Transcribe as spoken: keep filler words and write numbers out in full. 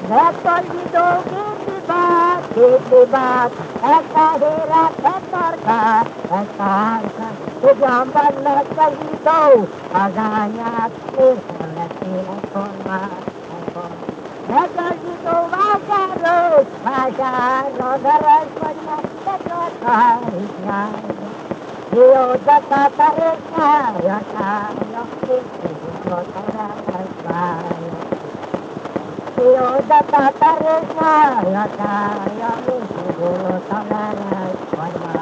Recolhido que bate, que bate, é carreira, é torta, é carta, o gamba recolhido, a ganhar, e ela tira forma, recolhido, vagaro, vagaro, da resposta, é torta, eu da catarina, eu caio, eu caio, eu da catarina, eu caio, eu caio,